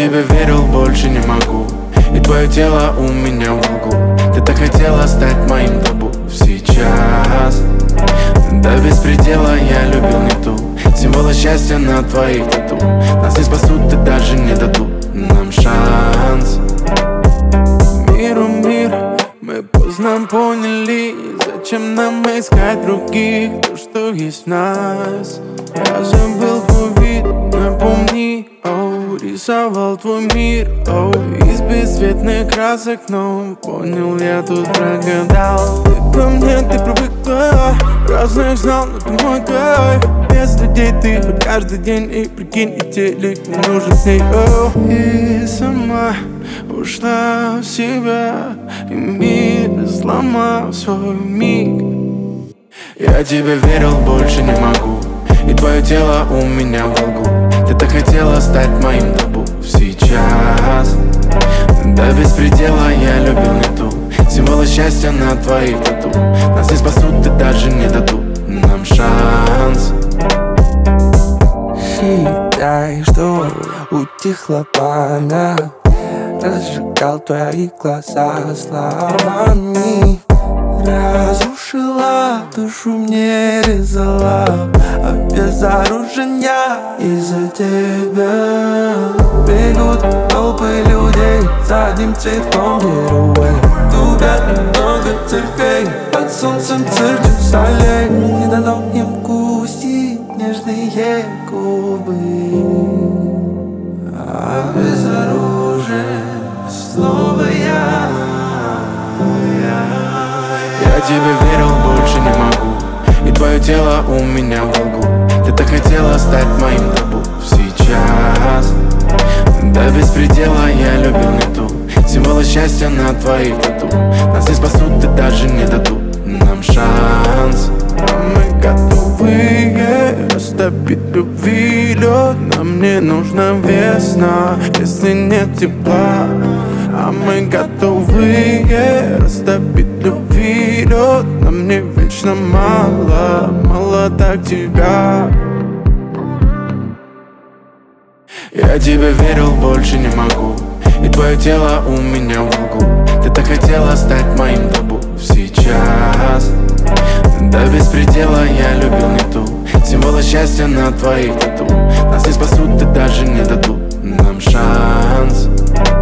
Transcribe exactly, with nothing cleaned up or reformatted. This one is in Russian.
тебе верил, больше не могу. И твое тело у меня в углу. Ты так хотела стать моим табу. Сейчас до беспредела я любил не ту. Символы счастья на твоих тату. Нас не спасут и даже не дадут нам шанс. Миру мир, мы поздно поняли, зачем нам искать других, то, что есть в нас. Я забыл твой вид, напомни, оу, рисовал твой мир, оу, из бесцветных красок, но понял, я тут прогадал. Ты ко мне, ты привыкла, разных знал, но ты мой кайф. Без людей ты хоть каждый день, и прикинь, и телек не нужен с ней, оу. И сама ушла в себя, и мир сломал свой миг. Я тебе верил, больше не могу. И твое тело у меня в долгу. Ты так хотела стать моим табу. Сейчас до беспредела я любил не ту. Символы счастья на твоих тату. Нас не спасут и даже не дадут нам шанс. Считай, что утихло пламя, разжигал твои глаза словами. Разрушила душу, мне резала, обезоружения из-за тебя. Бегут толпы людей за одним цветком героя. Губят много церквей, под солнцем цирк солей. Не дано им вкусить нежные губы. Обезоружен снова я. Я тебе верил, больше не могу. И твое тело у меня в долгу. Ты так хотела стать моим табу. Сейчас до беспредела я любил не ту. Символы счастья на твоих тату. Нас не спасут и даже не дадут нам шанс. А мы готовы растопить любви лед. Нам не нужна весна, если нет тепла. А мы готовы растопить любви лед. Нам не вечно мало, мало так тебя. Я тебе верил, больше не могу. И твое тело у меня в углу. Ты так хотела стать моим табу. Сейчас до беспредела я любил не ту. Символы счастья на твоих тату. Нас не спасут и даже не дадут нам шанс.